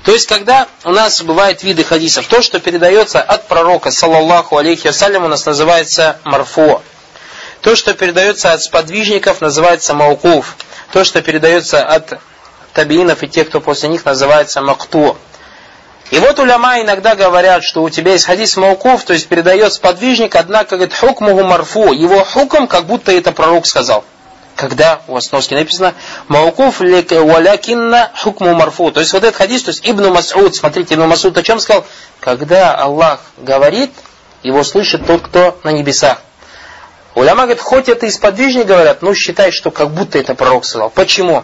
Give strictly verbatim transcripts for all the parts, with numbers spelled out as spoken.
То есть, когда у нас бывают виды хадисов, то, что передается от пророка, саллаллаху алейхи вассалям, у нас называется марфу. То, что передается от сподвижников, называется маукуф. То, что передается от табиинов и тех, кто после них, называется макту. И вот уляма иногда говорят, что у тебя есть хадис маукуф, то есть передает сподвижник, однако говорит хукмуху марфу. Его хукм, как будто это пророк сказал. Когда у вас в носке написано маукуф валякинна хукму марфу. То есть вот этот хадис, то есть Ибн Мас'уд, смотрите, Ибн Мас'уд о чем сказал? Когда Аллах говорит, его слышит тот, кто на небесах. Уляма говорит, хоть это и сподвижники говорят, но считай, что как будто это пророк сказал. Почему?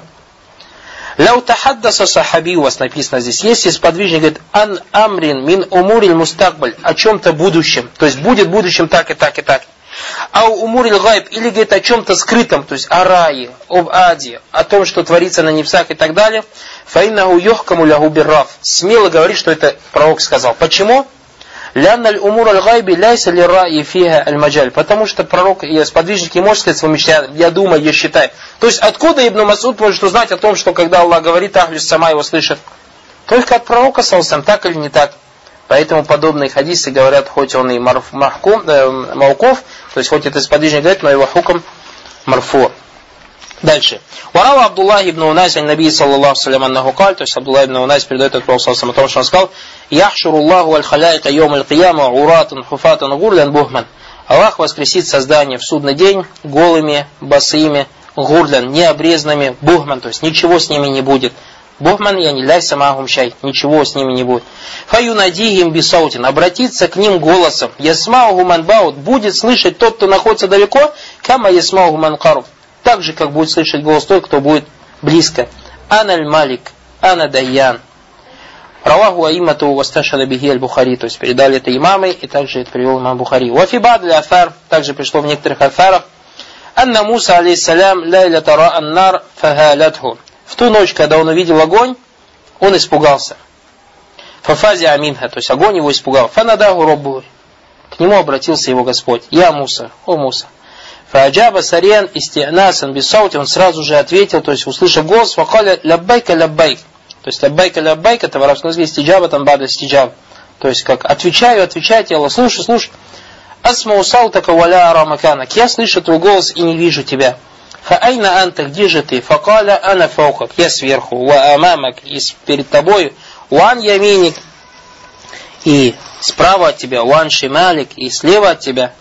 Ляу тахаддаса сахаби, у вас написано здесь, если сподвижник говорит ан амрин мин умуриль мустакбаль, о чем-то будущем, то есть будет в будущем так и так и так. А у умуриль гайб, или говорит о чем-то скрытом, то есть о рае, об аде, о том, что творится на небесах и так далее, фаиннаху юхкаму лягу бирраф, смело говорит, что это пророк сказал. Почему? Лянналь умур аль-гайби ляйса ли раи фиха аль-маджаль. Потому что пророк и сподвижник не может сказать своему мечте, я думаю, я считаю. То есть откуда Ибн Мас'уд может узнать о том, что когда Аллах говорит, ахлюс сама его слышит? Только от пророка, салсам, так или не так. Поэтому подобные хадисы говорят, хоть он и марф, махкум, э, мауков, то есть хоть это сподвижник говорит, но его хукм марфу. Дальше. Варава Абдуллах ибн Унайс аль-Наби саллаллаху салям аннаху каль, то есть Абдуллах ибн Унайс передает от Пророка саллаллаху о том, что он сказал, яхшуруллаху аль-халяйка йом аль-кияма уратан хуфатан гурлян бухман. Аллах воскресит создание в судный день голыми, босыми, гурлян, необрезанными, бухман, то есть ничего с ними не будет. Бухман, я не ляй самахум шай, ничего с ними не будет. Фаюнадихим бисаутин, обратиться к ним голосом. Ясмауху манбаут, будет слышать тот, кто находится далеко, кама ясмауху манкару. Так же, как будет слышать голос тот, кто будет близко. Аналь малик, ана дайян. Раваху аимату васташада бихи аль-Бухари. То есть передали это имамы, и также это привел имам Бухари. Вафибад ли афар, также пришло в некоторых афарах. Анна Муса алейхиссалям лайля тара аннар фахалятху. В ту ночь, когда он увидел огонь, он испугался. Фафази аминха, то есть огонь его испугал. Фанадаху роббу. К нему обратился его Господь. Я Муса, о Муса. Фаджаба сариан исти'насан бисаути, он сразу же ответил, то есть услышав голос, факаля лаббайка лаббайк. То есть лаббайка лаббайк, это в арабском языке стиджаба, там бада стиджаб. То есть как отвечаю, отвечайте, Аллах, слушай, слушай. Асма усалтака валя арамаканак, я слышу твой голос и не вижу тебя. Фаайна анта, где же ты? Факаля ана фаукак, я сверху, ва амамак, и перед тобою, ван яминик, и справа от тебя, ван шималик, и слева от тебя.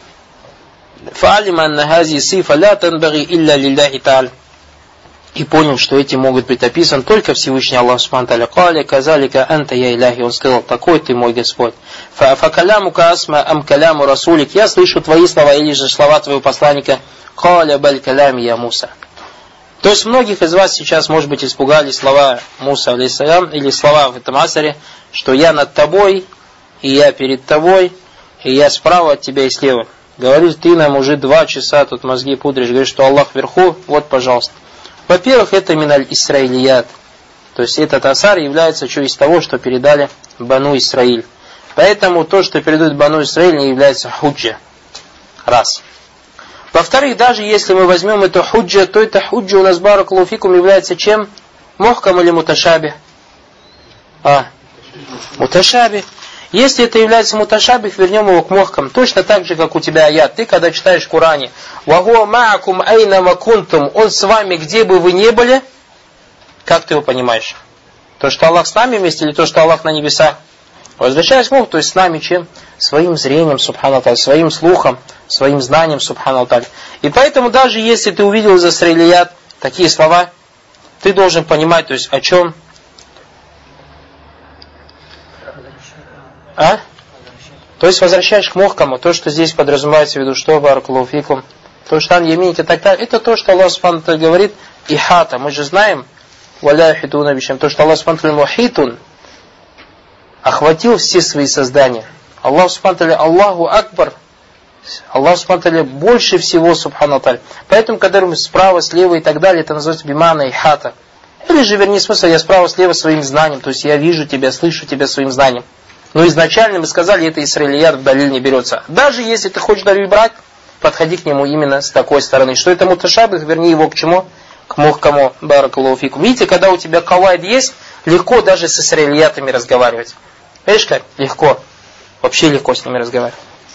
Фаалима анна хази сифа ля танбаги илля лилляхи та'аль. И понял, что эти могут быть описаны только Всевышний Аллах Субхану ва Тааля. Каля казалика анта я иляхи. Он сказал, такой ты мой Господь. Фа каляму касма ам каляму расулик. Я слышу твои слова или же слова твоего посланника. Каля баль калями я Муса. То есть многих из вас сейчас, может быть, испугали слова Муса алейхиссалям или слова в этом асаре, что я над тобой, и я перед тобой, и я справа от тебя и слева. Говоришь, ты нам уже два часа тут мозги пудришь, говоришь, что Аллах вверху, вот, пожалуйста. Во-первых, это миналь Исраилият. То есть этот асар является что из того, что передали Бану Исраиль. Поэтому то, что передают Бану Исраиль, не является худжа. Раз. Во-вторых, даже если мы возьмем эту худжа, то эта худжа у нас баракаллаху фикум является чем? Мухкам или муташаби? А, муташаби. Если это является муташабих, вернем его к мухкам. Точно так же, как у тебя аят. Ты, когда читаешь в Коране, «Вахуа ма'акум айна макунтум», он с вами, где бы вы ни были, как ты его понимаешь? То, что Аллах с нами вместе, или то, что Аллах на небесах? Возвращаясь к Муху, то есть с нами чем? Своим зрением, субхану та'аля, своим слухом, своим знанием, субхану та'аля. И поэтому даже если ты увидел из Исраилият такие слова, ты должен понимать, то есть о чем? А? То есть возвращаешь к мухкаму, то, что здесь подразумевается в виду, что баракаллаху фикум, то, что там ямините и так далее, это то, что Аллах субхану ва тааля говорит, ихата, мы же знаем, валя хитуна бишам, то, что Аллах субхану ва тааля мухитун, охватил все свои создания. Аллах субхану ва тааля, Аллаху акбар, Аллах субхану ва тааля больше всего, субхану ва тааля. Поэтому, когда мы справа, слева и так далее, это называется бимана ихата. Или же, вернее, смысл, я справа, слева своим знанием, то есть я вижу тебя, слышу тебя своим знанием. Но изначально мы сказали, это Исраилият, далиль не берется. Даже если ты хочешь далиль брать, подходи к нему именно с такой стороны. Что это муташабих, верни его к чему? К мухкаму, баракаллаху фикум. Видите, когда у тебя кавайд есть, Легко даже с исраильятами разговаривать. Видишь как? Легко. Вообще легко с ними разговаривать.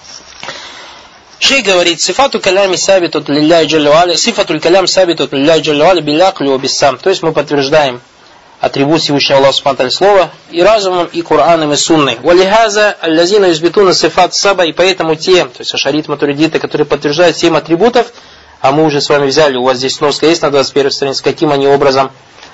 Шейх говорит, сифату калями сабитут лилляхи джалля ва аля, сифатуль калям сабитут лилляхи джалля ва аля билякли ва биссам. То есть мы подтверждаем атрибут Всевышнего Аллаха субхану ва тааля слова и разумом, и Кораном, и Сунной. Валихаза аллазина юзбитуна сифат саба, и поэтому те, то есть ашарит матуридиты, которые подтверждают семь атрибутов, а мы уже с вами взяли, у вас здесь сноска есть на двадцать первой странице, каким они образом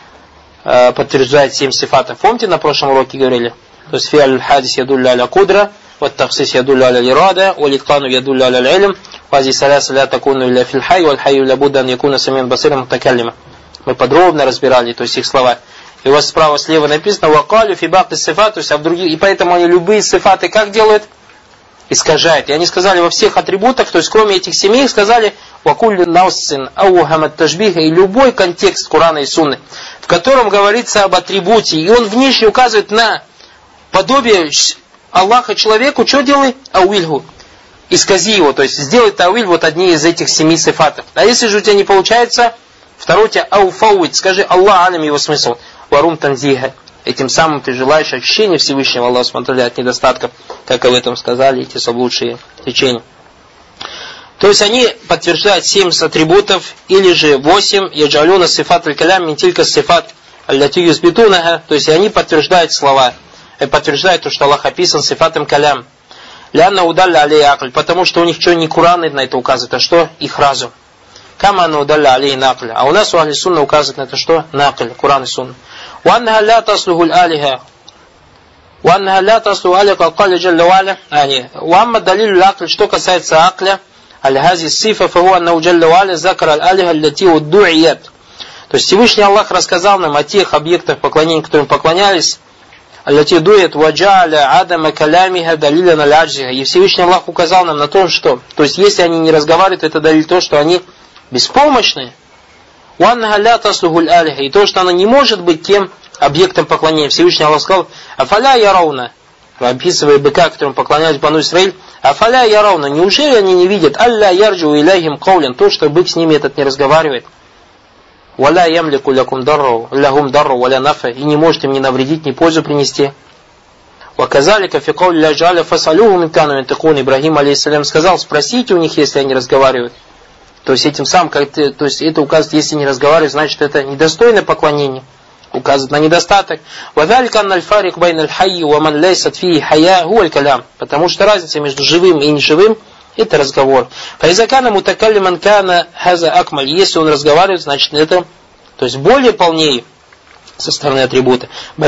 э, подтверждают семь сифатов. Помните, на прошлом уроке говорили? То есть фиаль хадис ядулля аля кудра, вот таксис ядулля аля лирада, валиткану ядулля аля илм, вази саляса ля такуну илля фильхай, валь хайю ля буддан якуна самин басирам мутакаллима. Мы подробно разбирали, то есть их слова. И у вас справа слева написано вакалю фибак сифат, то есть а в других, и поэтому они любые сифаты как делают? Искажают. И они сказали во всех атрибутах, то есть кроме этих семи, сказали вакуллю наусин аухамат тажбиха, и любой контекст Корана и Сунны, в котором говорится об атрибуте, и он внешне указывает на подобие Аллаха человеку, что делай? Ауильгу. Искази его, то есть сделай тауиль вот одни из этих семи сифатов. А если же у тебя не получается, второй у тебя ауфауит, скажи Аллах алям его смысл. Варум танзиха. Этим самым ты желаешь ощущения Всевышнего Аллаха субхану ва тааля от недостатков, как об этом сказали эти соблудшие течения. То есть они подтверждают семь атрибутов, или же восемь, яджалюна сифат аль-калям мин-тилька сифат аль-лати юзбитунаха, то есть они подтверждают слова, и подтверждают то, что Аллах описан сифатом калям. Лянна удалля алей акль, потому что у них что, не Куран на это указывает, а что? Их разум. Кама на удалля алей накль. А у нас у ахли сунна указывает на это что? Накль, Куран и Сунна. وأنها لا تصلح الآلهة وأنها لا تصلح آلهة قال قال جل وعلا يعني وأما دليل العقل что касается عقля على هذه الصفة فهو أنه جل وعلا ذكر الآلهة التي ودعيت. То есть Всевышний Аллах рассказал нам о тех объектах поклонения, которым поклонялись, التي дует وجعل عدم كلامها دليلا على عجزها. И Всевышний Аллах указал нам на то, что, то есть если они не разговаривают, это далиль то, что они беспомощны. И то, что она не может быть тем объектом поклонения. Всевышний Аллах сказал, афаля ярауна, описывая быка, которому поклонялись Бану Исраиль, афаля ярауна, неужели они не видят, алля ярджу иляхим каулин, то, что бык с ними этот не разговаривает, валя ямлику лякум дарру, лягум дарру, валя нафа, и не может им ни навредить, ни пользу принести. Ваказалика фи каули ля джаля фасалюху мин кану янтикун. Ибрахим алейхиссалям сказал, спросите у них, если они разговаривают. То есть этим самым, как ты, то есть это указывает, если не разговаривать, значит это недостойное поклонение, указывает на недостаток. Потому что разница между живым и неживым это разговор. Если он разговаривает, значит это, то есть более полнее со стороны атрибута.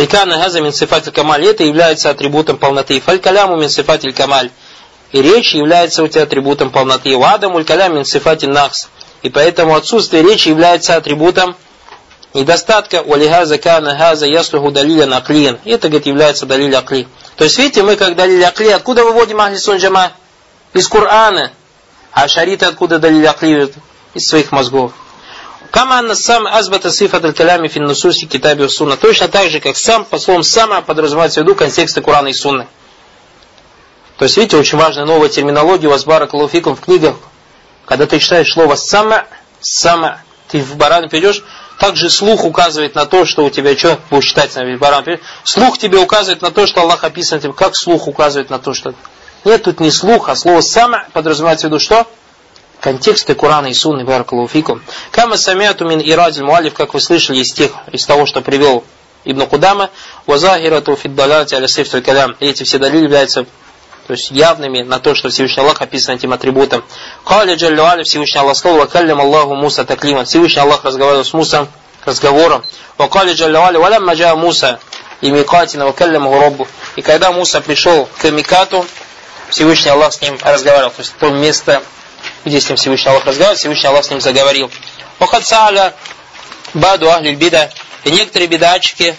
Это является атрибутом полноты. Фалькаляму мин сифатиль камаль. И речь является у тебя атрибутом полноты. Вадам уль-калям мин сифатин нахс. И поэтому отсутствие речи является атрибутом недостатка. Валихаза кана хаза яслуху далиля аклиен. Это, говорит, является далиль акли. То есть, видите, мы как далиль акли, откуда выводим ахли сунн джама? Из Корана. А шариты откуда далиль акли? Из своих мозгов. Кама анна сам азбата сифат аль-калями фин нусуси китаби сунна. Точно так же, как сам, по словам сама, подразумевается в виду контексты Корана и Сунны. То есть, видите, очень важная новая терминология у вас баракаллаху фикум в книгах. Когда ты читаешь слово «сама», «сама», ты в баран перейдешь, также слух указывает на то, что у тебя, что будешь читать, в баран перейдешь, слух тебе указывает на то, что Аллах описан тебе, как слух указывает на то, что... Нет, тут не слух, а слово «сама» подразумевается в виду что? Контексты Корана и Сунны, баракаллаху фикум. Кама самиату мин ирадиль муалиф, как вы слышали из тех, из того, что привел Ибн Кудама, вазахирату фиддалати аля сифтуль калям. Эти все далили являются, то есть явными на то, что Всевышний Аллах описан этим атрибутом. Каля джалля аля, Всевышний Аллах сказал, вакаллям Аллаху Муса таклима. Всевышний Аллах разговаривал с Мусой разговором. Вакаля джалля аля, валям маджа Муса и микатина вакаллям гураббу. И когда Муса пришел к микату, Всевышний Аллах с ним разговаривал. То есть то место, где с ним Всевышний Аллах разговаривал, Всевышний Аллах с ним заговорил. Вахад сааля баду ахлюль бида. И некоторые бидачки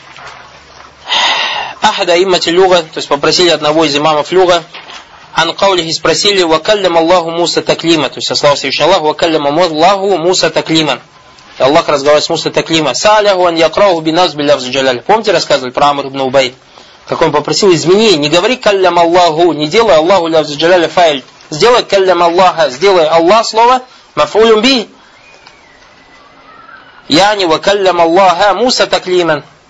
ахада иммати люга, то есть попросили одного из имамов люга, ан каулихи, спросили, вакаллям Аллаху Муса таклима, то есть слава Всевышнему Аллаху, вакаллям Аллаху Муса таклима. И Аллах разговаривает с Муса таклима. Сааляху ан якрауху биназ билляфз джаляль. Помните, рассказывали про Амр ибн Убайд? Как он попросил, измени, не говори каллям Аллаху, не делай Аллаху ляфз джаляль файль. Сделай каллям Аллаха, сделай Аллах слово, мафулюм би. Яни вакаллям Аллаха Муса таклиман.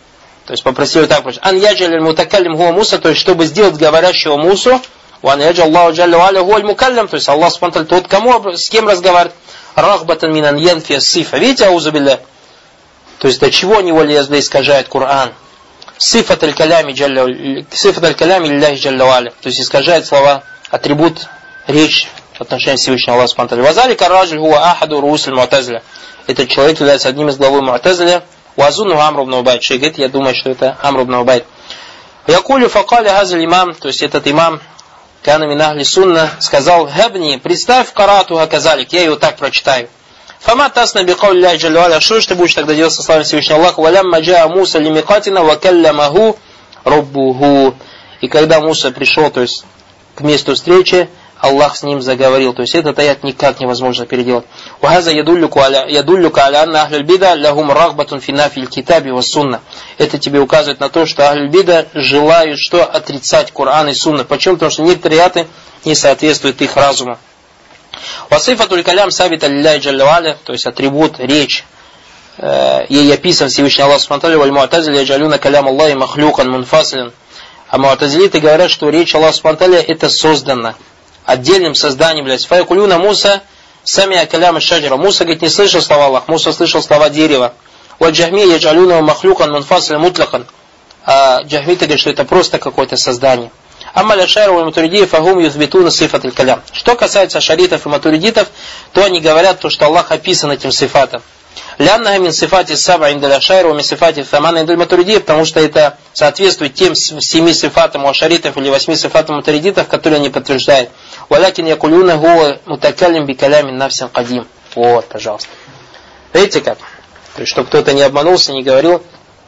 То есть попросили так, ан яджаль мутакаллим хуа Муса, то есть чтобы сделать говорящего Мусу, ван яджаль Аллаху джалля ва аля хуа мукаллям, то есть Аллах субхану тот, кому, с кем разговаривает, рахбатан минан янфи сифа. Видите, аузу билля? То есть до чего него лезли искажает Коран. Сифат аль-калями джалля, сифат аль-калями лилляхи джалля ва аля. То есть искажает слова, атрибут, речь в отношении Всевышнего Аллаха субхану ва тааля. Вазалика раджуль хуа ахаду русуль му'тазиля. Этот человек является одним из главы му'тазиля. Вазунну Амр ибн Убайд. Шейх говорит, я думаю, что это Амр ибн Убайд. Якулю факаля хазаль имам, то есть этот имам, кана мин ахли сунна, сказал, хабни, представь карату хаказалик, я его так прочитаю. Фама тасна бикаули Аллахи джалля ва аля, что ж ты будешь тогда делать со словами Всевышнего Аллаха? Валямма джаа Муса лимикатина ва каллямаху раббуху. И когда Муса пришел, то есть к месту встречи, Аллах с ним заговорил. То есть этот аят никак невозможно переделать. Вахаза ядуллюка аля анна ахлюль бида лахум рахбатун фи нафиль китаби ва сунна. Это тебе указывает на то, что ахлюль бида желают что? Отрицать Коран и сунна. Почему? Потому что некоторые аяты не соответствуют их разуму. Васифатуль калям сабита лилляхи джалля ва аля, то есть атрибут, речь, э, ей описан Всевышний Аллах субхану ва тааля, валь му'тазили яджалюна калям Аллахи махлюкан мунфаслин. А му'тазилиты говорят, что речь Аллаха субхану ва тааля это создано отдельным созданием, блядь. Фаякулюна Муса самия каляма шаджара. Муса, говорит, не слышал слова Аллах, Муса слышал слова дерева. Валь джахми яджалюна махлюкан мунфаслин мутляхан. А джахмиты говорят, что это просто какое-то создание. Амаля шайру и матуридии фагум юзбитуна сифат аль-калям. Что касается шаритов и матуридитов, то они говорят, то, что Аллах описан этим сифатом. Ляннага мин сифати саба индаля шайру мин сифати фамана индаль матуридии, потому что это соответствует тем семи сифатам у ашаритов или восьми сифатам матуридитов, которые они подтверждают. Валякин якулюна гуа мутакалим бикалямин навсин кадим. Вот, пожалуйста. Видите как? То есть, чтобы кто-то не обманулся, не говорил.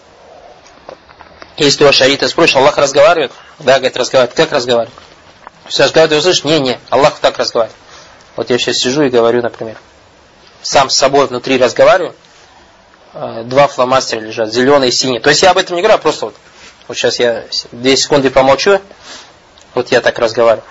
Если у ашарита спросишь, Аллах разговаривает? Да, говорит, разговаривает. Как разговаривает? Все разговаривают, услышишь? Не, не, Аллах так разговаривает. Вот я сейчас сижу и говорю, например. Сам с собой внутри разговариваю. Два фломастера лежат, зеленый и синий. То есть я об этом не говорю, а просто вот. Вот сейчас я две секунды помолчу. Вот я так разговариваю.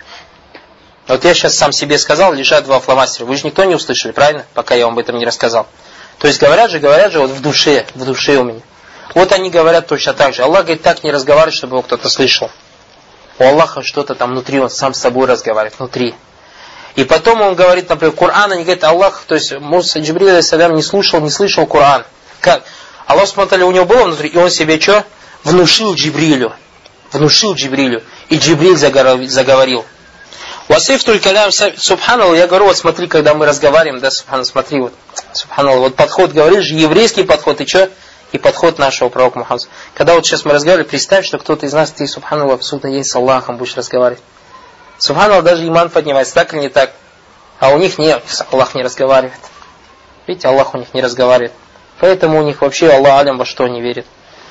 Вот я сейчас сам себе сказал, лежат два фломастера. Вы же никто не услышали, правильно? Пока я вам об этом не рассказал. То есть говорят же, говорят же, вот в душе, в душе у меня. Вот они говорят точно так же. Аллах говорит, так не разговаривает, чтобы его кто-то слышал. У Аллаха что-то там внутри, он сам с собой разговаривает, внутри. И потом он говорит, например, Коран, они говорят, Аллах, то есть Муса Джибриль алейхиссалям не слушал, не слышал Коран. Как? Аллах смотрели, у него было внутри, и он себе что? Внушил Джибрилю. Внушил Джибрилю. И Джибриль заговорил. Васифтуль калям субханаллах, я говорю, вот смотри, когда мы разговариваем, да, субханаллах, смотри, вот, субханаллах, вот подход, говоришь, еврейский подход, и что? И подход нашего пророка Мухаммада. Когда вот сейчас мы разговаривали, представь, что кто-то из нас, ты, субханаллах, в суд есть с Аллахом, будешь разговаривать. Субханаллах, даже иман поднимается, так или не так. А у них нет, Аллах не разговаривает. Видите, Аллах у них не разговаривает. Поэтому у них вообще Аллах алям во что не верит.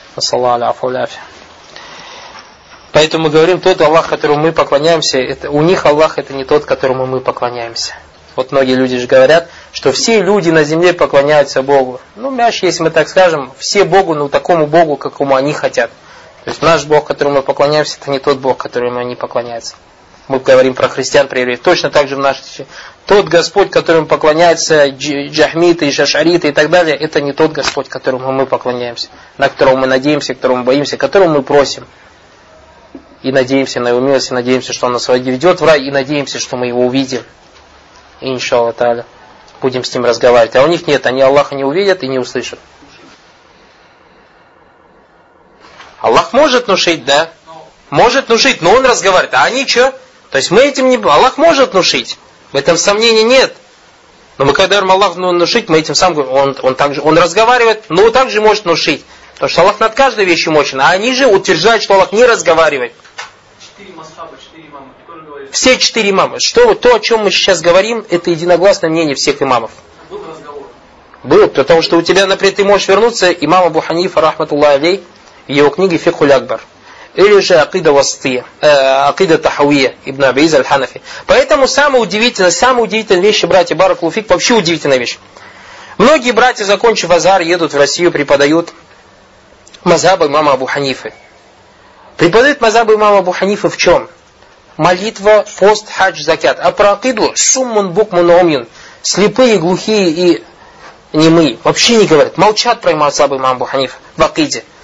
Поэтому мы говорим, тот Аллах, которому мы поклоняемся, это, у них Аллах это не тот, которому мы поклоняемся. Вот многие люди же говорят, что все люди на земле поклоняются Богу. Ну, мяч, если мы так скажем, все Богу, ну, такому Богу, какому они хотят. То есть наш Бог, которому мы поклоняемся, это не тот Бог, которому они поклоняются. Мы говорим про христиан, про евреев. Точно так же в нашей случае. Тот Господь, которому поклоняются джахмиты, шашариты и так далее, это не тот Господь, которому мы поклоняемся, на которого мы надеемся, которому мы боимся, которому мы просим. И надеемся на его милость, и надеемся, что он нас ведет в рай, и надеемся, что мы его увидим. И иншаллах тааля будем с ним разговаривать. А у них нет, они Аллаха не увидят и не услышат. Аллах может внушить, да? Может внушить, но он разговаривает. А они что? То есть мы этим не... Аллах может внушить. В этом сомнений нет. Но мы когда говорим Аллах внушить, мы этим сам говорим, он, он, также, он разговаривает, но он также может внушить. Потому что Аллах над каждой вещью мощен. А они же утверждают, что Аллах не разговаривает. Четыре масхаба, четыре имама. Все четыре имама. Что, то, о чем мы сейчас говорим, это единогласное мнение всех имамов. Был разговор. Был, потому что у тебя, например, ты можешь вернуться, имам Абу Ханифа, рахматуллах алейх, в его книге Фикхуль Акбар. Или же Акида Вастия, э, Акида Тахауия, Ибн Абииз Аль-Ханафи. Поэтому самое удивительное, самая удивительная вещь, братья, Баракулуфик, вообще удивительная вещь. Многие братья, закончив Азар, едут в Россию, преподают мазхаб имама Абу Ханифы. Преподают мазхаб имама Абу Ханифы в чем? Молитва, пост, хадж, закят. А про акиду суммун букмун умьюн. Слепые, глухие и немые. Вообще не говорят. Молчат про мазхаб имама Абу Ханифы в акиде.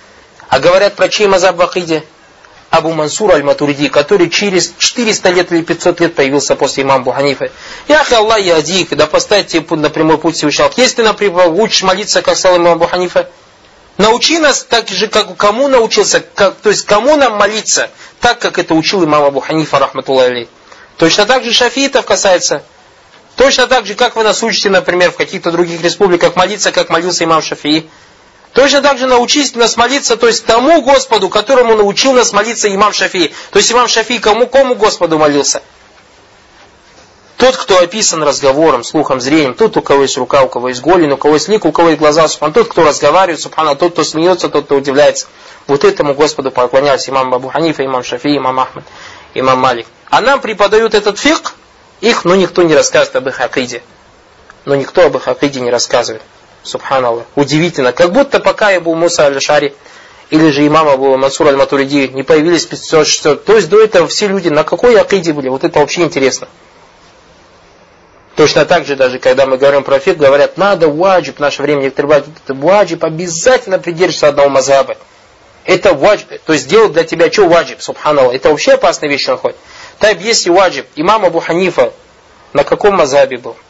А говорят про чей мазаб в акиде? Абу Мансур аль-Матуриди, который через четыреста лет или пятьсот лет появился после имама Абу Ханифы. Яхи Аллах ядик, да поставь тебе на прямой путь Всевышнего. Если ты, например, учишь молиться, как стал имам Абу Ханифа, научи нас так же, как кому научился, как, то есть кому нам молиться, так как это учил имам Абу Ханифа, рахматуллахи алейх. Точно так же шафиитов касается. Точно так же, как вы нас учите, например, в каких-то других республиках молиться, как молился имам Шафии. Точно так же научись нас молиться, то есть тому Господу, которому научил нас молиться имам Шафии. То есть имам Шафии кому, кому Господу молился? Тот, кто описан разговором, слухом, зрением, тот, у кого есть рука, у кого есть голень, у кого есть лик, у кого есть глаза, субхан, тот, кто разговаривает, субхан, тот, кто смеется, тот, кто удивляется. Вот этому Господу поклонялся имам Абу Ханифа, имам Шафии, имам Ахмад, имам Малик. А нам преподают этот фикх, их, ну, никто не рассказывает об их акиде. Но никто об их акиде не рассказывает. Субханаллах. Удивительно. Как будто пока Абу Муса аль-Ашари или же имам Абу Мансур аль-Матуриди не появились в пятьсот шестьсот. То есть до этого все люди на какой акиде были? Вот это вообще интересно. Точно так же даже, когда мы говорим про фикх, говорят, надо ваджиб, в наше время некоторые говорят, это ваджиб, обязательно придерживаться одного мазхаба. Это ваджиб. То есть делать для тебя что ваджиб, субханаллах. Это вообще опасная вещь находит. Так, если ваджиб, имам Абу Ханифа на каком мазхабе был?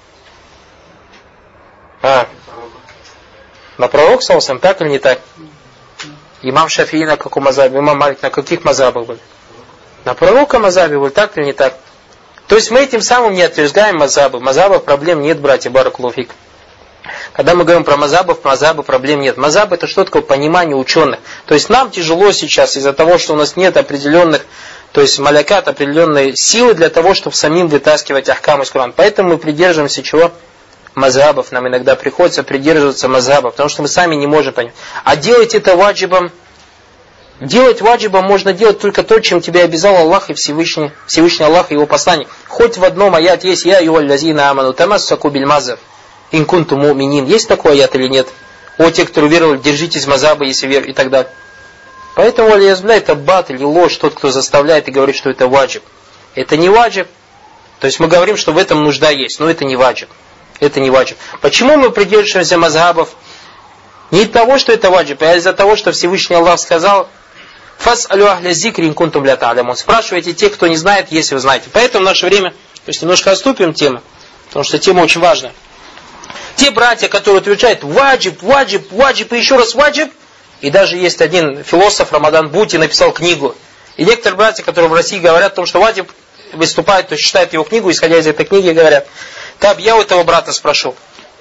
А, на пророк саллаллаху, так или не так? Имам Шафии на каком мазхабе? Имам Малик на каких мазхабах был? На пророка мазхабе был, так или не так? То есть мы этим самым не отвергаем мазхабы. Мазхабов проблем нет, братья, баракаллаху фик. Когда мы говорим про мазхабов, мазхабы проблем нет. Мазхаб это что такое понимание ученых. То есть нам тяжело сейчас из-за того, что у нас нет определенных, то есть малякат, определенной силы для того, чтобы самим вытаскивать ахкам из Корана. Поэтому мы придерживаемся чего? Мазхабов. Нам иногда приходится придерживаться мазхабов, потому что мы сами не можем понять. А делать это ваджибом, делать ваджибом можно делать только то, чем тебя обязал Аллах и Всевышний, Всевышний Аллах и его посланник. Хоть в одном аят есть «Я юаллазина аману тамассаку биль мазхаб ин кунтум му'минин». Есть такой аят или нет? О, те, кто уверовали, держитесь мазхаба, если верите, и так далее. Поэтому, аль-язбля, это батл и ложь, тот, кто заставляет и говорит, что это ваджиб. Это не ваджиб. То есть мы говорим, что в этом нужда есть, но это не ваджиб. Это не ваджиб. Почему мы придерживаемся мазхабов? Не из-за того, что это ваджиб, а из-за того, что Всевышний Аллах сказал: «Фас'алю ахля зикри ин кунтум ля та'лямун». Спрашивайте тех, кто не знает, если вы знаете. Поэтому в наше время, то есть немножко отступим тему, потому что тема очень важная. Те братья, которые утверждают ваджиб, ваджиб, ваджиб и еще раз ваджиб, и даже есть один философ Рамадан Бути написал книгу. И некоторые братья, которые в России говорят о том, что ваджиб выступает, то есть читают его книгу, исходя из этой книги, говорят: так, я у этого брата спрошу,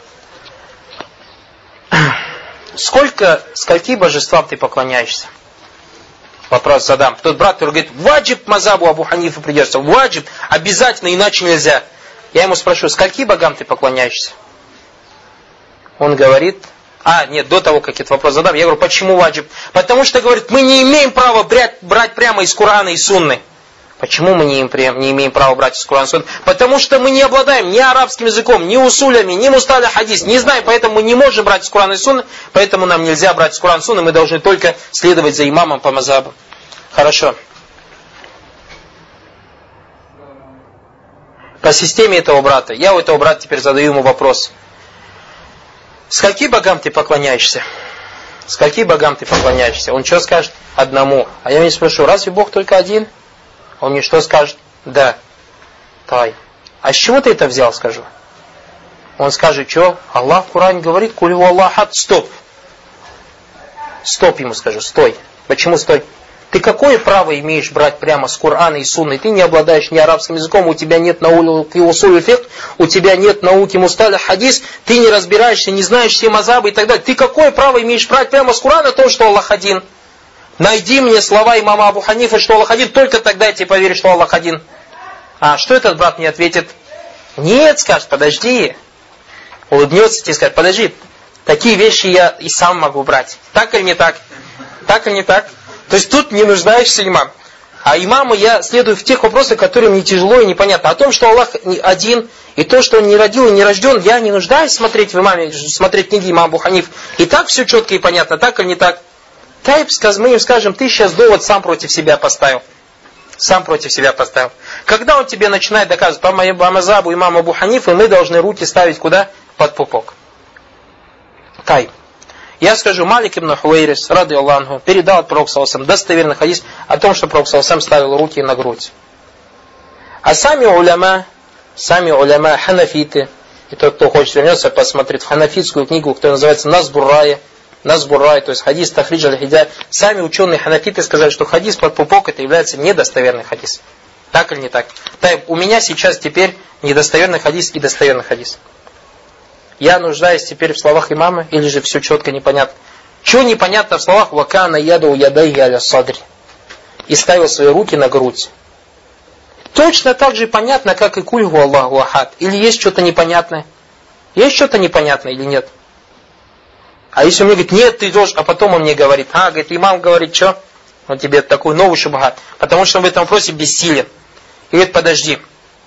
сколько, скольки божествам ты поклоняешься? Вопрос задам. Тот брат, который говорит, ваджиб мазабу Абу Ханифа придерживаться, ваджиб, обязательно, иначе нельзя. Я ему спрошу, скольки богам ты поклоняешься? Он говорит, а, нет, до того, как этот вопрос задам, я говорю, почему ваджиб? Потому что, говорит, мы не имеем права брать, брать прямо из Корана и Сунны. Почему мы не имеем, не имеем права брать из Корана и Сунны? Потому что мы не обладаем ни арабским языком, ни усулями, ни мусталя хадис, не знаем, поэтому мы не можем брать из Корана и Сунны, поэтому нам нельзя брать из Корана и Сунны, мы должны только следовать за имамом по мазхабу. Хорошо. По системе этого брата, я у этого брата теперь задаю ему вопрос. Скольки богам ты поклоняешься? Скольки богам ты поклоняешься? Он что скажет? Одному. А я не спрошу, разве Бог только один? Он мне что скажет? Да. Тай. А с чего ты это взял, скажу? Он скажет, что? Аллах в Коране говорит, кулю Аллахат, стоп. Стоп ему скажу, стой. Почему стой? Ты какое право имеешь брать прямо с Корана и Сунны? Ты не обладаешь ни арабским языком, у тебя нет науки усуль фикх, у тебя нет науки мусталя хадис, ты не разбираешься, не знаешь все мазхабы и так далее. Ты какое право имеешь брать прямо с Корана то, что Аллах один? Найди мне слова имама Абу Ханифа, что Аллах один, только тогда я тебе поверю, что Аллах один. А что этот брат мне ответит? Нет, скажет, подожди. Улыбнется тебе, скажет, подожди, такие вещи я и сам могу брать. Так или не так? Так или не так? То есть тут не нуждаешься имам. А имаму я следую в тех вопросах, которые мне тяжело и непонятно. О том, что Аллах один, и то, что Он не родил и не рожден, я не нуждаюсь смотреть в имаме, смотреть книги имама Абу Ханиф. И так все четко и понятно, так или не так? Тайп, мы им скажем, ты сейчас довод сам против себя поставил. Сам против себя поставил. Когда он тебе начинает доказывать по мазхабу имама Абу Ханифа, мы должны руки ставить куда? Под пупок. Тайп. Я скажу, Малик ибн Хувейрис, ради Аллаху, передал от пророка саллаллаху алейхи ва саллям достоверный хадис о том, что пророк саллаллаху алейхи ва саллям ставил руки на грудь. А сами уляма, сами уляма ханафиты, и тот, кто хочет вернется, посмотреть в ханафитскую книгу, которая называется Назбуррая, Назбуррай, то есть хадис Тахридж аль-Хидая, сами ученые ханафиты сказали, что хадис под пупок это является недостоверный хадис. Так или не так? Так, у меня сейчас теперь недостоверный хадис и достоверный хадис. Я нуждаюсь теперь в словах имама, или же все четко непонятно? Чего непонятно в словах «Вакана яду ядайhi аля садри» и ставил свои руки на грудь? Точно так же понятно, как и кульгу Аллаху ахад. Или есть что-то непонятное? Есть что-то непонятное или нет? А если он мне говорит, нет, ты должен, а потом он мне говорит, а, говорит, имам говорит, что? Он тебе такой новый шубхат. Потому что он в этом вопросе бессилен. И говорит, подожди.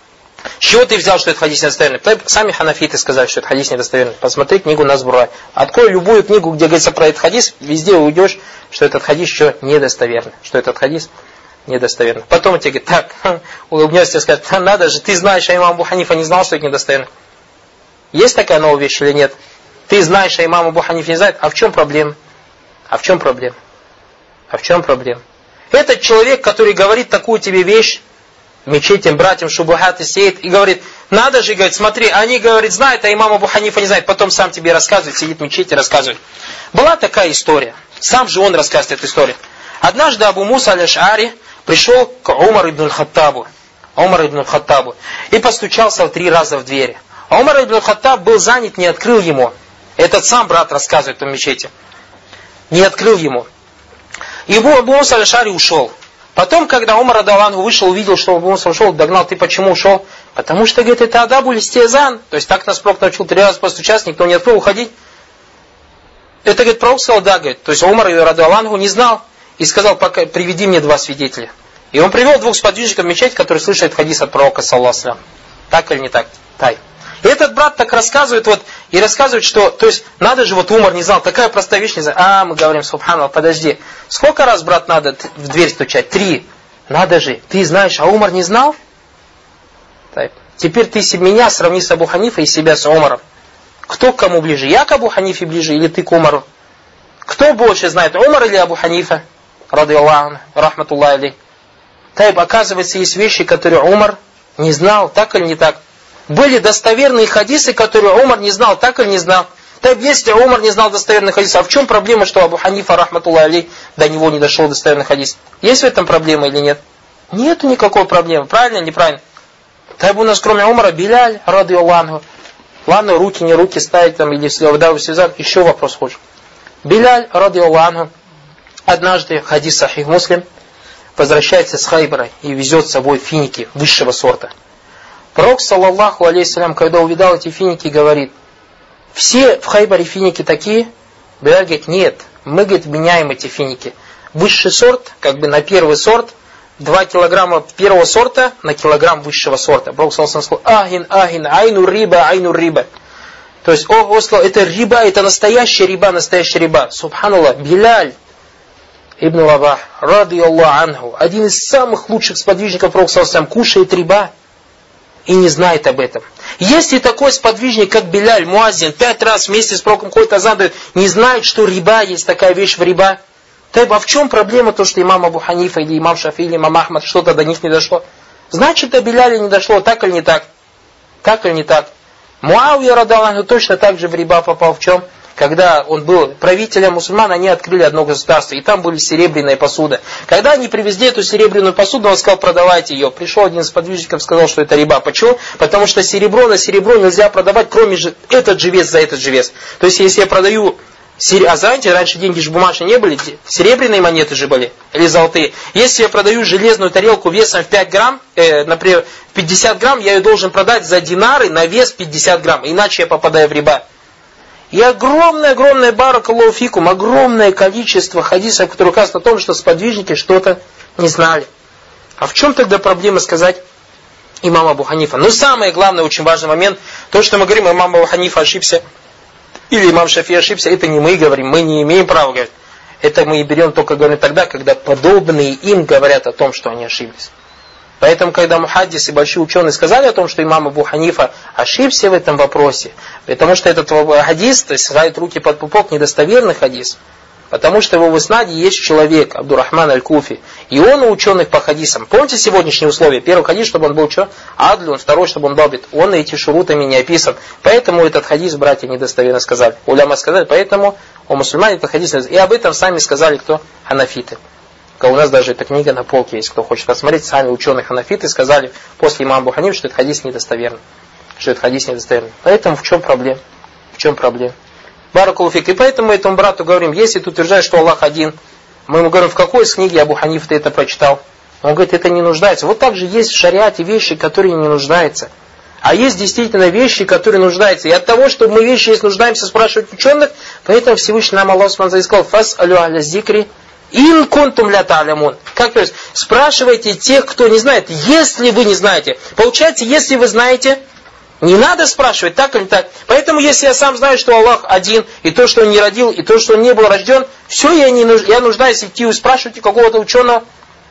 С чего ты взял, что это хадис недостоверный? Сами ханафиты сказали, что это хадис недостоверный. Посмотри книгу Назбуррай. Открой любую книгу, где говорится про этот хадис, везде уйдешь, что этот хадис еще недостоверный. Что этот хадис недостоверный. Потом он тебе говорит, так, улыбнется и скажет, надо же, ты знаешь, а имам Абу Ханифа не знал, что это недостоверно. Есть такая новая вещь или нет? Ты знаешь, а имам Абу Ханифа не знает, а в чем проблема? А в чем проблема? А в чем проблема? Этот человек, который говорит такую тебе вещь, мечетям, братьям, шубухат и сеет, и говорит, надо же, говорит, смотри, они, говорит, знают, а имам Абу Ханифа не знает, потом сам тебе рассказывает, сидит в мечети и рассказывает. Была такая история, сам же он рассказывает эту историю. Однажды Абу Муса аль-Аш'ари пришел к Умар ибн аль-Хаттабу, Умар ибн аль-Хаттабу, и постучался три раза в двери. А Умар ибн аль-Хаттаб был занят, не открыл ему. Этот сам брат рассказывает в мечети. Не открыл ему. И Абу Муса аль-Аш'ари ушел. Потом, когда Умар радиаллаху вышел, увидел, что Абу Муса ушел, догнал, ты почему ушел? Потому что, говорит, это адабуль истиазан. То есть так нас пророк научил, три раза постучаться, никто не открыл, уходить. Это, говорит, пророк сказал, да, говорит. То есть Умар радиаллаху не знал. И сказал, пока, приведи мне два свидетеля. И он привел двух сподвижников в мечеть, которые слышат хадис от пророка, саллаллаху алейхи ва саллям. Так или не так? Так. И этот брат так рассказывает, вот, и рассказывает, что, то есть, надо же, вот Умар не знал, такая простая вещь не знал. А, мы говорим, субханаллах, подожди, сколько раз, брат, надо в дверь стучать? Три. Надо же, ты знаешь, а Умар не знал? Так. Теперь ты меня сравни с Абу Ханифой и себя с Умаром. Кто к кому ближе? Я к Абу Ханифе ближе или ты к Умару? Кто больше знает, Умар или Абу Ханифа? Ради Аллаху, рахматуллахи алейх. Так, оказывается, есть вещи, которые Умар не знал, так или не так? Были достоверные хадисы, которые Умар не знал, так или не знал? Так, если Умар не знал достоверных хадисов, а в чем проблема, что Абу Ханифа, рахматуллахи алейх, до него не дошел достоверный хадис? Есть в этом проблема или нет? Нету никакой проблемы, правильно или неправильно? Так у нас кроме Умара Биляль, ради Аллаху. Ладно, руки, не руки ставить там, или если связать, еще вопрос хуже. Биляль, ради Аллаху, однажды, хадис Сахих Муслим, возвращается с Хайбара и везет с собой финики высшего сорта. Пророк, саллаллаху алейхи салям, когда увидал эти финики, говорит, все в Хайбаре финики такие? Биляль говорит, нет, мы, говорит, меняем эти финики. Высший сорт, как бы на первый сорт, два килограмма первого сорта на килограмм высшего сорта. Пророк, саллаллаху алейхи салям, сказал, ахин, ахин, айну риба, айну риба. То есть, о, о, это риба, это настоящая риба, настоящая риба. Субханаллах, Биляль ибн Рабах, ради Аллаху анху, один из самых лучших сподвижников пророка, саллаллаху алейхи салям, кушает риба и не знает об этом. Если такой сподвижник, как Биляль, муаззин, пять раз вместе с пророком ходит азан дает, не знает, что риба, есть такая вещь в риба, то а в чем проблема то, что имам Абу Ханифа, или имам Шафи, или имам Ахмад, что-то до них не дошло? Значит, до Биляля не дошло, так или не так? Так или не так? Муавия радиаллаху точно так же в риба попал в чем? Когда он был правителем мусульман, они открыли одно государство, и там были серебряная посуда. Когда они привезли эту серебряную посуду, он сказал, продавайте ее. Пришел один из сподвижников, сказал, что это риба. Почему? Потому что серебро на серебро нельзя продавать, кроме же этот же вес за этот же вес. То есть, если я продаю, а знаете, раньше деньги же бумажные не были, серебряные монеты же были, или золотые. Если я продаю железную тарелку весом в пять грамм, э, например, пятьдесят грамм, я ее должен продать за динары на вес пятьдесят грамм, иначе я попадаю в риба. И огромное-огромное баракаллаху фикум, огромное количество хадисов, которые указывают о том, что сподвижники что-то не знали. А в чем тогда проблема сказать имам Абу Ханифа? Ну, самый главный, очень важный момент, то, что мы говорим, имам Абу Ханифа ошибся, или имам Шафи ошибся, это не мы говорим, мы не имеем права говорить. Это мы берем только говорим тогда, когда подобные им говорят о том, что они ошиблись. Поэтому, когда мухаддисы и большие ученые сказали о том, что имам Абу Ханифа ошибся в этом вопросе, потому что этот хадис, то есть ставит руки под пупок, недостоверный хадис, потому что его в иснаде есть человек, Абдурахман аль-Куфи, и он у ученых по хадисам. Помните сегодняшние условия? Первый хадис, чтобы он был что? Адлюн, второй, чтобы он дабит. Он эти шурутами не описан. Поэтому этот хадис братья недостоверно сказали. Уляма сказали, поэтому у мусульман этот хадис. И об этом сами сказали кто? Ханафиты. У нас даже эта книга на полке есть, кто хочет посмотреть, сами ученые ханафиты сказали после имама Абу Ханифа, что этот хадис недостоверный. Что этот хадис недостоверный. Поэтому в чем проблема? В чем проблема? Баракаллаху фик. И поэтому этому брату говорим, если ты утверждаешь, что Аллах один, мы ему говорим, в какой из книги Абу Ханифа ты это прочитал? Он говорит, это не нуждается. Вот так же есть в шариате вещи, которые не нуждаются. А есть действительно вещи, которые нуждаются. И от того, что мы вещи, если нуждаемся, спрашивать ученых, поэтому Всевышний нам Аллах Субхану сказал, фас алю аля зикри ин кунтум ля та'лямун. Как то есть, спрашивайте тех, кто не знает, если вы не знаете. Получается, если вы знаете, не надо спрашивать, так или не так. Поэтому, если я сам знаю, что Аллах один, и то, что Он не родил, и то, что Он не был рожден, все, я, не нуж... я нуждаюсь идти и спрашивать у какого-то ученого,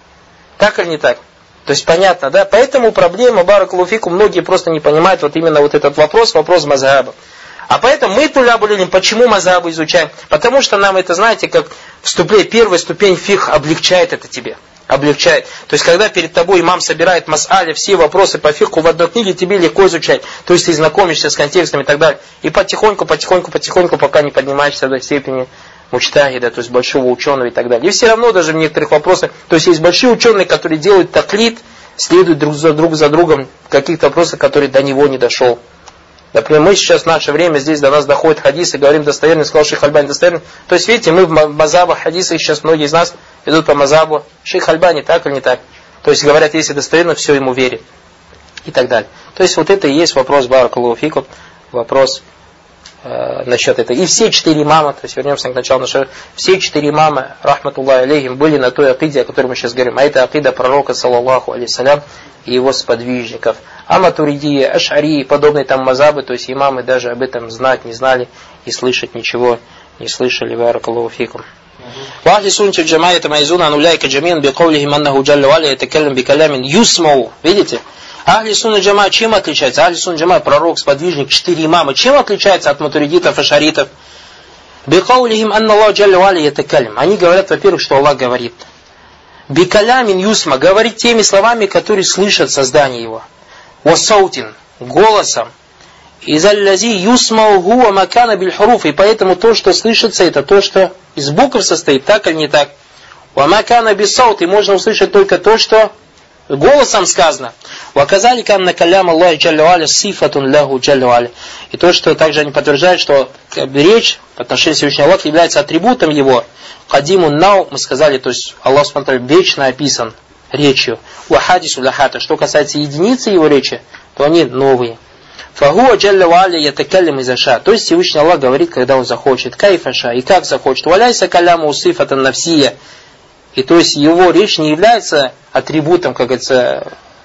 так или не так. То есть, понятно, да? Поэтому проблема, баракаллаху фикум, многие просто не понимают вот именно вот этот вопрос, вопрос мазхаба. А поэтому мы тулябу лилим, почему мазхабы изучаем? Потому что нам это, знаете, как вступление, первая ступень фикх облегчает это тебе. Облегчает. То есть, когда перед тобой имам собирает мас'аля, все вопросы по фикху в одной книге, тебе легко изучать. То есть, ты знакомишься с контекстами и так далее. И потихоньку, потихоньку, потихоньку, пока не поднимаешься до степени муджтахида, то есть большого ученого и так далее. И все равно даже в некоторых вопросах, то есть, есть большие ученые, которые делают таклид, следуют друг за, друг за другом в каких-то вопросах, которые до него не дошел. Например, мы сейчас в наше время, здесь до нас доходит хадис и говорим достоверный, сказал шейх Альбани достоверный. То есть, видите, мы в мазабах хадисах, сейчас многие из нас идут по мазабу шейх Альбани, так или не так. То есть, говорят, если достоверно, все ему верит. И так далее. То есть, вот это и есть вопрос баракаллаху фикум, вопрос э, насчет этого. И все четыре имама, то есть, вернемся к началу нашего, все четыре имама, рахматуллахи алейхим, были на той акиде, о которой мы сейчас говорим. А это акида пророка, саллаллаху алейхиссалям, и его сподвижников. А матуридия, аш'ари, подобные там мазабы, то есть имамы даже об этом знать не знали и слышать ничего не слышали. Баракаллаху фикум. Ва ахли суннати джамаа ятамайзуна ан уляйка джамиан биқаулихим аннаху джалла ва аля ятакаллам бикалямин юсмау. Видите? Ахли сунна джамаа чем отличается? Ахли сунна джамаа, пророк, сподвижник, четыре имама, чем отличается от матуридитов, аш'аритов? Биқаулихим анналлаху джалла ва аля ятакаллам. Они говорят, во-первых, что Аллах говорит. Бикалямин юсма, говорит теми словами, которые слышат создание его. Васаутин, голосом. Изаллази юсмау гуа макана бильхуруф. И поэтому то, что слышится, это то, что из букв состоит, так или не так. Ва макана бисаут. И можно услышать только то, что голосом сказано. Ваказали канна калям Аллахи джалла ва аля сифатун лаху джалла ва аля. И то, что также они подтверждают, что речь по отношению к Всевышнему Аллаху является атрибутом его. Кадимун нау, мы сказали, то есть Аллах субхану вечно описан речью. Уахадису лахата. Что касается единицы его речи, то они новые. Фагуа джалла ва аля ятакаллям изаша. То есть Всевышний Аллах говорит, когда он захочет. Кайфаша. И как захочет. Валяйса каляму усифатан нафсия. И то есть его речь не является атрибутом, как говорится,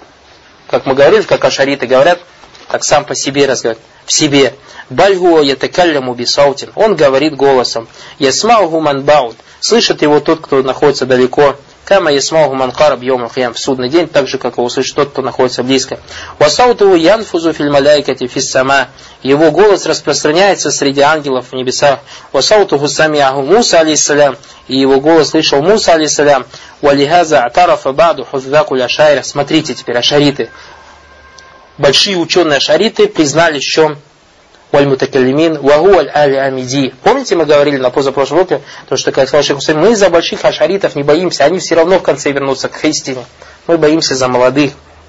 как мы говорили, как ашариты говорят, так сам по себе разговаривает. В себе. Бальгуа ятакалляму бисаутин. Он говорит голосом. Ясмауху ман баут. Слышит его тот, кто находится далеко. Кама ясмауху ман караб йом аль-киям. В судный день, так же, как его слышит тот, кто находится близко. Васаутуху янфузу филь маляйкати фис сама. Его голос распространяется среди ангелов в небесах. Васаутуху самиаху Муса алейхиссалям. И его голос слышал Муса алейхиссалям. Валихаза атарафа баду хуфзаку ляшайра. Смотрите теперь, ашариты. Большие ученые ашариты признали, в чем валь-мутакаллимин вагу аль-али-амиди. Помните, мы говорили на позапрошлом уроке, то, что, как сказал шейх Хусейн, мы за больших ашаритов не боимся, они все равно в конце вернутся к истине. Мы боимся за молодых.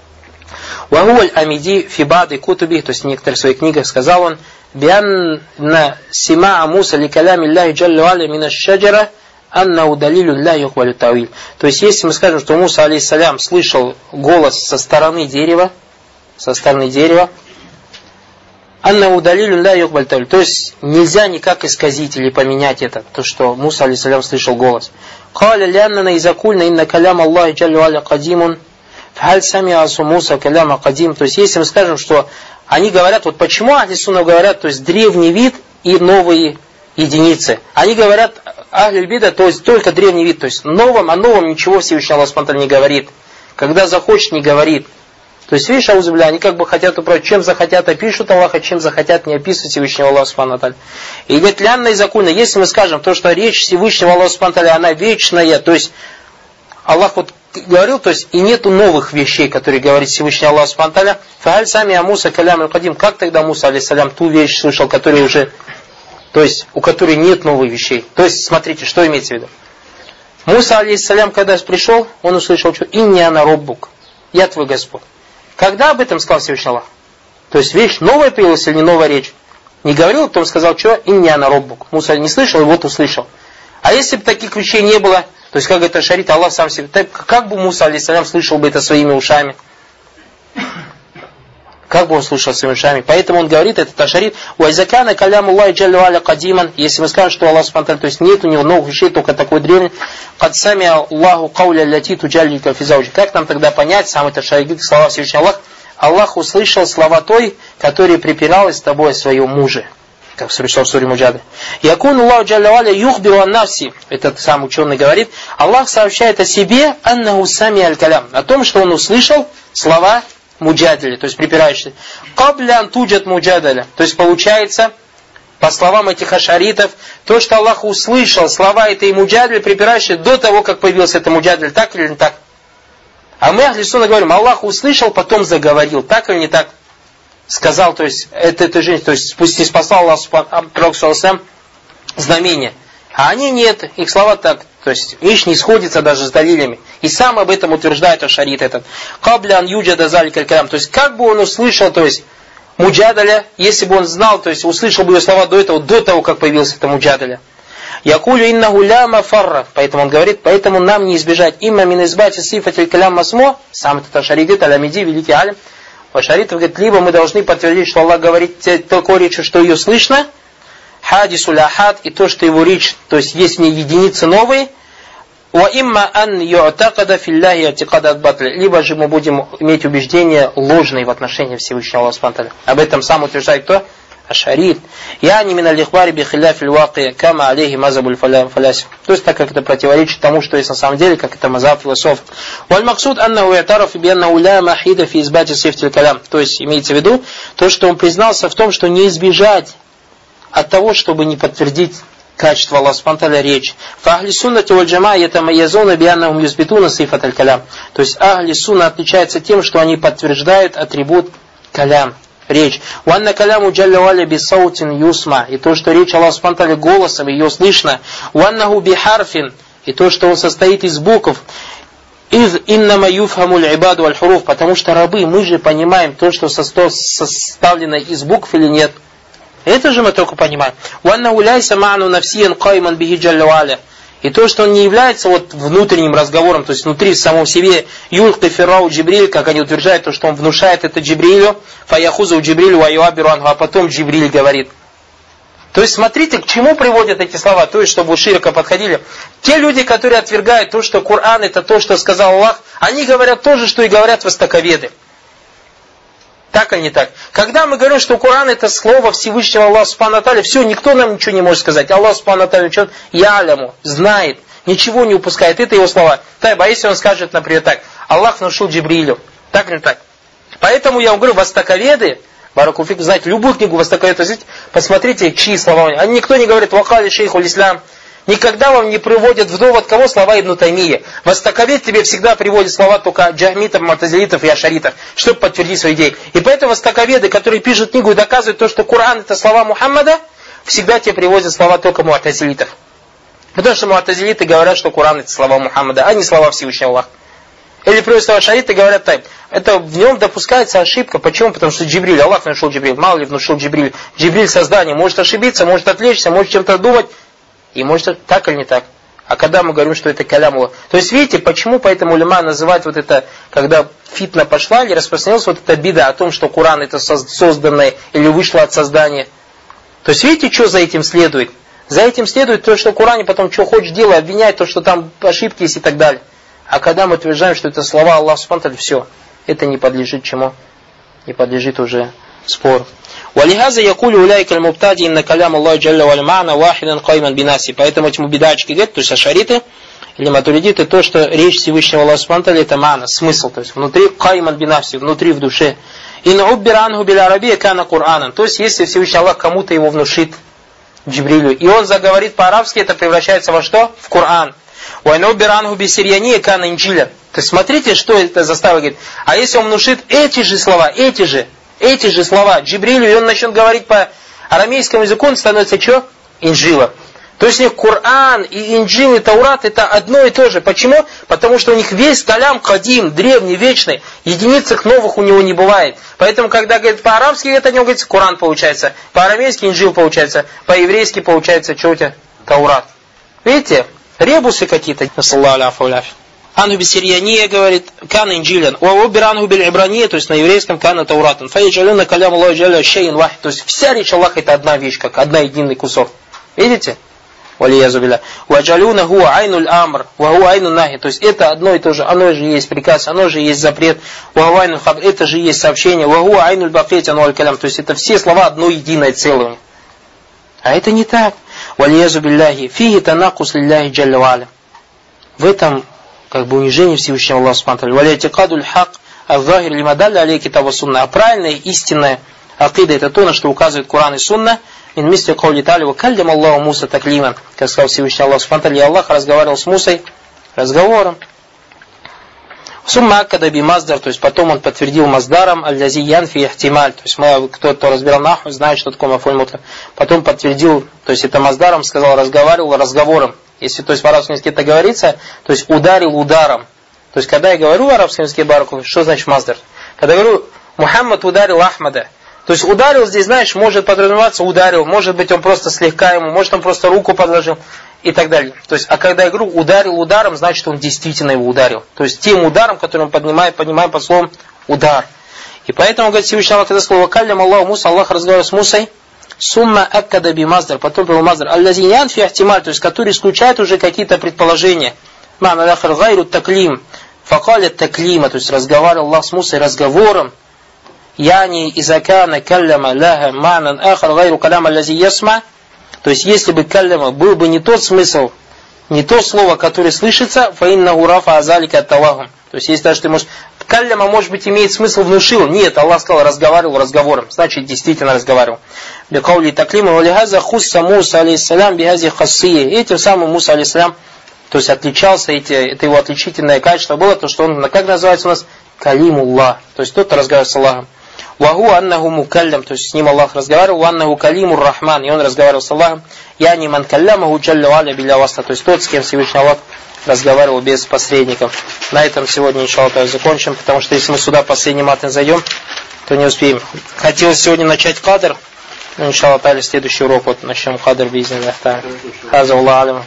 Вагу аль-амиди фибады кутуби, то есть в некоторых своих книгах сказал он, бианна симаа Муса ли калями Аллахи джалла аля мина шаджара анна удалилю ля юхвалю тавиль. То есть, если мы скажем, что Муса алейхиссалям слышал голос со стороны дерева, со стороны дерева, анна удалилю ля юхвалю тавиль. То есть, нельзя никак исказить или поменять это, то, что Муса алейхиссалям слышал голос. Каля лянна изакульна инна калям Аллахи джалла аля кадимун фхаль самиасу Муса каляма кадим. То есть, если мы скажем, что они говорят, вот почему ахли сунна говорят, то есть, древний вид и новые единицы. Они говорят, ахль бида, то есть только древний вид, то есть новом, о новом ничего Всевышний Аллах субхану не говорит. Когда захочет, не говорит. То есть, видишь, аузубилля, они как бы хотят управлять, чем захотят опишут Аллаха, чем захотят не описывать Всевышнего Аллаха Субхану ва Тааля. И говорит, лянна и закульна, если мы скажем то, что речь Всевышнего Аллаха Субхану ва Тааля, она вечная, то есть Аллах вот говорил, то есть и нету новых вещей, которые говорит Всевышний Аллах Субхану ва Тааля. Фааль сами а Муса калям аль-кадим, как тогда Муса алейхиссалям ту вещь слышал, которая уже, то есть у которой нет новых вещей. То есть, смотрите, что имеется в виду. Муса алейхиссалям, когда пришел, он услышал, что «Инни ана роббук», «Я твой Господь». Когда об этом сказал Всевышний Аллах? То есть вещь новая появилась или не новая речь? Не говорил, потом сказал, что «Инни ана роббук». Муса не слышал, и вот услышал. А если бы таких вещей не было, то есть как это шарит, Аллах сам себе, так, как бы Муса алейхиссалям слышал бы это своими ушами? Как бы он слышал своими ушами? Поэтому он говорит, это ташарит, «Уайзакана каляму Аллахи джалля ва аля кадиман», если мы скажем, что Аллах Субхану, то есть нет у него новых вещей, только такой древний, «Кад сами Аллаху кауля ляти туджаллика физауджи». Как нам тогда понять, самый ташарит, слова Всевышнего Аллах, Аллах услышал слова той, которая припиралась с тобой о своем муже. Как пришло в суре Муджадиль. Якун Аллаху джалля ва аля юхбиру ан нафси. Этот сам ученый говорит, Аллах сообщает о себе, аннаху сами аль-калям, о том, что он услышал слова муджадили, то есть припирающие. Каблян туджат муджадаля. То есть получается, по словам этих ашаритов, то, что Аллах услышал слова этой муджадили, припирающие до того, как появился это муджадиль, так или не так? А мы, ахли сунна, говорим, Аллах услышал, потом заговорил, так или не так? Сказал, то есть, это, это жизнь, то есть, пусть не спасал Аллах Субхану знамение. А они нет, их слова так, то есть, их не сходится даже с далилями. И сам об этом утверждает ашарит этот. Каблян юджада заликаль калям. То есть, как бы он услышал, то есть, муджадаля, если бы он знал, то есть, услышал бы ее слова до этого, до того, как появился это муджадаля. Якулю иннаху ля мафарра. Поэтому он говорит, поэтому нам не избежать имма мин избати сифатиль калям масмо. Сам этот ашарит говорит, алямиди, великий алим. Ашаритов говорит, либо мы должны подтвердить, что Аллах говорит такой речью, что ее слышно, хадисуль ахад, и то, что его речь, то есть есть в ней единицы новые, ва имма ан ю'такада филляхи атикадат батли, либо же мы будем иметь убеждения ложные в отношении Всевышнего Аллаха Субхану ва Тааля. Об этом сам утверждает кто? Ашарит. Я не мин аль-ихбари би хилляфиль ваки, кама алейхи мазабуль фалясиф. То есть так как это противоречит тому, что есть на самом деле, как это мазаб философ. Валь максуд аннаху я'тараф би аннаху ля махида фи избати сифтиль калям. То есть имеется в виду то, что он признался в том, что не избежать от того, чтобы не подтвердить качество Аллаха Субхану ва Тааля речь. Фа ахли суннати валь джамаа ятамайязуна би аннахум юсбитуна сифат аль-калям. То есть ахли сунна отличается тем, что они подтверждают атрибут калям. Речь. Уанна каляму джалля ва аля бисаутин юсма. И то, что речь Аллаха Субхану ва Тааля голосом, ее слышно. Уаннаху бихарфин. И то, что он состоит из букв. Из иннама юфхаму аль-ибаду аль-хуруф. Потому что рабы, мы же понимаем то, что составлено из букв или нет. Это же мы только понимаем. Уаннаху ляйса ма'ну нафсиян кайман бихи джалля ва аля. И то, что он не является вот внутренним разговором, то есть внутри в самом себе, юлька фирау Джибриль, как они утверждают, то, что он внушает это Джибрилю, фаяхузу Джибрилю ваюабиру ангу, а потом Джибриль говорит. То есть смотрите, к чему приводят эти слова, то есть чтобы вы широко подходили. Те люди, которые отвергают то, что Коран это то, что сказал Аллах, они говорят то же, что и говорят востоковеды. Так или не так? Когда мы говорим, что Коран это слово Всевышнего Аллаха Субхану ва Тааля, все, никто нам ничего не может сказать. Аллах Субхану ва Тааля ничего, яляму, знает, ничего не упускает. Это его слова. Так, а если он скажет, например, так, Аллах внушил Джибрилю, так или не так? Поэтому я вам говорю, востоковеды, баракуфик, знаете, любую книгу востоковедов, посмотрите, чьи слова. Они никто не говорит, вакали шейхуль ислам. Никогда вам не приводят в довод кого слова Ибн Таймия. Востоковед тебе всегда приводит слова только джахмитов, му'тазилитов и ашаритов, чтобы подтвердить свои идеи. И поэтому востоковеды, которые пишут книгу и доказывают то, что Коран это слова Мухаммада, всегда тебе приводят слова только му'тазилитов. Потому что му'тазилиты говорят, что Коран это слова Мухаммада, а не слова Всевышнего Аллаха. Или приводят слова ашариты и говорят так. Это в нем допускается ошибка. Почему? Потому что Джибриль, Аллах внушил Джибриль. Мало ли внушил Джибриль. Джибриль создание может ошибиться, может отвлечься, может чем-то думать. И может так или не так. А когда мы говорим, что это калям Аллах. То есть видите, почему поэтому улема называют вот это, когда фитна пошла или распространилась вот эта бида о том, что Коран это созданное или вышло от создания. То есть видите, что за этим следует? За этим следует то, что в Коране потом что хочешь делай, обвиняет то, что там ошибки есть и так далее. А когда мы утверждаем, что это слова Аллаха Субхану ва Тааля, все, это не подлежит чему? Не подлежит уже спору. Валихаза якулю уляйка аль-мубтади инна калям Аллаху джалля ва аля ма'на вахидан кайман бинаси. Поэтому эти мубидачки говорят, то есть ашариты, или матуридиты, то, что речь Всевышнего Аллаха Субхану ва Тааля, это мана, смысл, то есть внутри, кайман бинafси, внутри, в душе. И науббир анху биль арабия кана Кур'анан. То есть, если Всевышний Аллах кому-то его внушит, Джибрилю, и он заговорит по-арабски, это превращается во что? В Коран. Уай науббир анху би сирьяния кана инджиля. То есть, смотрите, что это заставило, говорит. А если он внушит эти же слова, эти же, эти же слова Джибрилю, и он начнет говорить по арамейскому языку, он становится что? Инджила. То есть у них Коран и Инджил и Таурат это одно и то же. Почему? Потому что у них весь калям кадим, древний, вечный, единицах новых у него не бывает. Поэтому, когда говорит по-арабски, это не говорится Коран получается, по-арамейски Инджил получается, по-еврейски получается, что у тебя? Таурат. Видите? Ребусы какие-то. Анху бисирьяния говорит, кана инджилян. Уаббир анху биль ибрания, то есть на еврейском кана Тауратан. Фаиджалюна калям Аллаху джалля шейн вахид. То есть вся речь Аллаха это одна вещь, как одна единый кусок. Видите? Валиязу билля. Ваджалюна хуа айнуль амр, ваху айну нахи. То есть это одно и то же. Оно же есть приказ, оно же есть запрет. Ваху айну хабр, это же есть сообщение. Ваху айнуль бакет ануаль калям. То есть это все слова одно единое целое. А это не так. Валиязу билляхи. Фиги танакус лилляхи джалля ва'аля. В этом как бы унижение Всевышнего Аллаха Субхану ва Тааля. Валиятикадуль хак ав-захир лимадалля алей китаб ва сунна. А правильная, истинная акида это то, на что указывает Коран и Сунна. Мин мисли каули та'аля ва каллям Аллаху Муса таклиман. Как сказал Всевышний Аллах Субхану ва Тааля, и Аллах разговаривал с Мусой разговором. Сумма аккада би маздар, то есть потом он подтвердил маздаром аль-лази янфи ихтималь. То есть мы, кто, кто разбирал наху, знает, что такое мафуль мутлак. Потом подтвердил, то есть это маздаром сказал, разговаривал разговором. Если то есть в арабском языке это говорится, то есть ударил ударом. То есть когда я говорю в арабском языке бараку, что значит маздар? Когда я говорю Мухаммад ударил Ахмада. То есть ударил здесь, знаешь, может подразумеваться ударил, может быть он просто слегка ему, может он просто руку подложил и так далее. То есть, а когда я говорю ударил ударом, значит он действительно его ударил. То есть тем ударом, который он поднимает, поднимаем под словом удар. И поэтому, говорит Всевышний Аллах, когда слово каллям Аллаху Муса, Аллах разговаривал с Мусой, сумма аккада би маздар, потом был маздар, аль-лазинян фи ахтималь, то есть который исключает уже какие-то предположения. Мана дахар гайру таклим, факаля таклима, то есть разговаривал Аллах с Мусой разговором. Яни изакана калляма ляха манан ахар гайру каляма лази ясма. То есть если бы калляма был бы не тот смысл, не то слово, которое слышится, фаиннаху рафа азалика ат-талахум. То есть если даже ты можешь... Калляма, может быть, имеет смысл внушил. Нет, Аллах сказал, разговаривал разговором. Значит, действительно разговаривал. Бикаули таклима валихаза хусса Муса алейхиссалям бихази хассии. И этим самым Муса алейхиссалям, то есть отличался, эти, это его отличительное качество было, то что он, как называется у нас? Калимуллах. То есть тот, кто разговаривает с Аллахом. Ваху аннаху мукаллям, то есть с ним Аллах разговаривал, ваннаху калимур рахман, и он разговаривал с Аллахом. Я не ман каллямаху джалля ва'аля билля васта, то есть тот, с кем Всевышний Аллах разговаривал без посредников. На этом сегодня, иншаллах, закончим, потому что если мы сюда последний матн зайдем, то не успеем. Хотелось сегодня начать кадр, но, иншаллах, следующий урок, вот начнем кадр бизниллах та'аля. Хаза Аллах алям.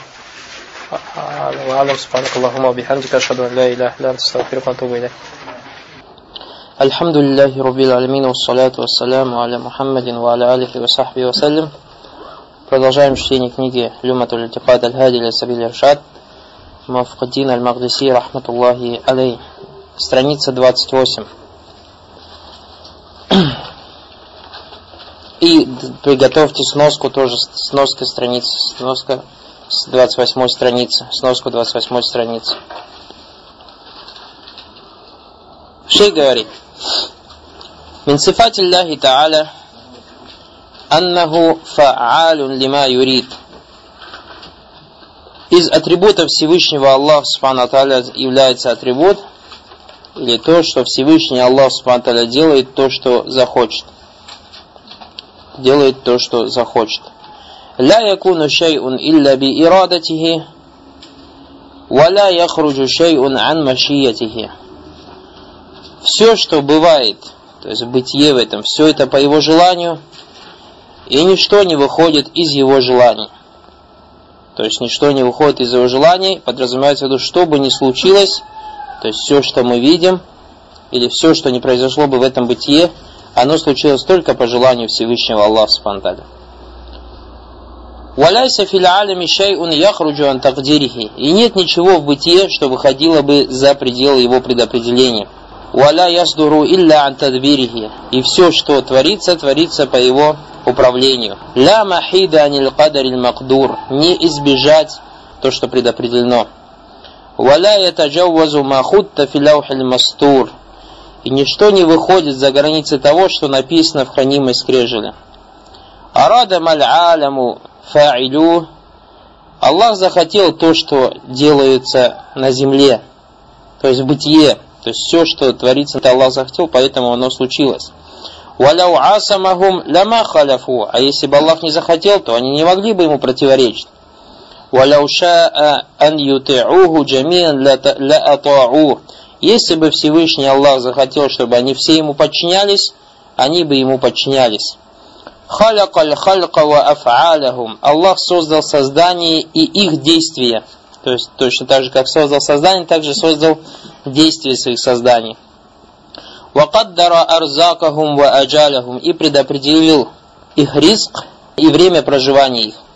Алям, субханакаллахума бихамдика, ашхаду ан ла иляха илля анта, астагфирука ва атубу илейк. Альхамдулиллахи раббил алямин, вассаляту вассаляму аля Мухаммадин ва аля алихи ва сахби вассалям. Продолжаем чтение книги Люматуль Итикад аль-Хади иля сабиль иршад Муаффакуддин аль-Магдиси рахматуллахи алей. Страница двадцать восемь. И приготовьте сноску тоже, сноска страницы, сноска с двадцать восьмой страницы, сноску двадцать восьмой страницы. Шейх говорит: Мин сифати Аллахи Та'аля аннаху фа'алун лима юрид. Из атрибутов Всевышнего Аллаха Субхану ва Тааля является атрибут, или то, что Всевышний Аллах Субхану ва Тааля делает то, что захочет. Делает то, что захочет. Ла якуну шай'ун илля би ирадатихи, ва ла яхруджу шай'ун ан машиятихи. Все, что бывает, то есть бытие в этом, все это по его желанию, и ничто не выходит из его желаний. То есть ничто не выходит из его желаний, подразумевается в виду, что бы ни случилось, то есть все, что мы видим, или все, что не произошло бы в этом бытие, оно случилось только по желанию Всевышнего Аллаха Субхану ва Тааля. «Валяйса фил алями шай'ун яхруджу ан тaqдирихи». И нет ничего в бытие, что выходило бы за пределы его предопределения. «Валя ясдуру илля ан тадбирихи». И все, что творится, творится по его управлению. «Ла махида анил кадарил макдур». Не избежать то, что предопределено. Валя ятаджаввазу ма хутта фи лаухил мастур. И ничто не выходит за границы того, что написано в хранимой скрижале. Арада маль аляму фа'илю. Аллах захотел то, что делается на земле, то есть бытие, то есть все, что творится, это Аллах захотел, поэтому оно случилось. Валяу асамахум лама халяфу. А если бы Аллах не захотел, то они не могли бы ему противоречить. Валяу ша'a ан юти'уху джамиан ла атa'у. Если бы Всевышний Аллах захотел, чтобы они все ему подчинялись, они бы ему подчинялись. Халякаль халька ва аф'алахум. Аллах создал создание и их действия. То есть точно так же, как создал создание, также создал действия своих созданий. Ва каддара арзакахум ва аджалахум. И предопределил их ризк и время проживания их.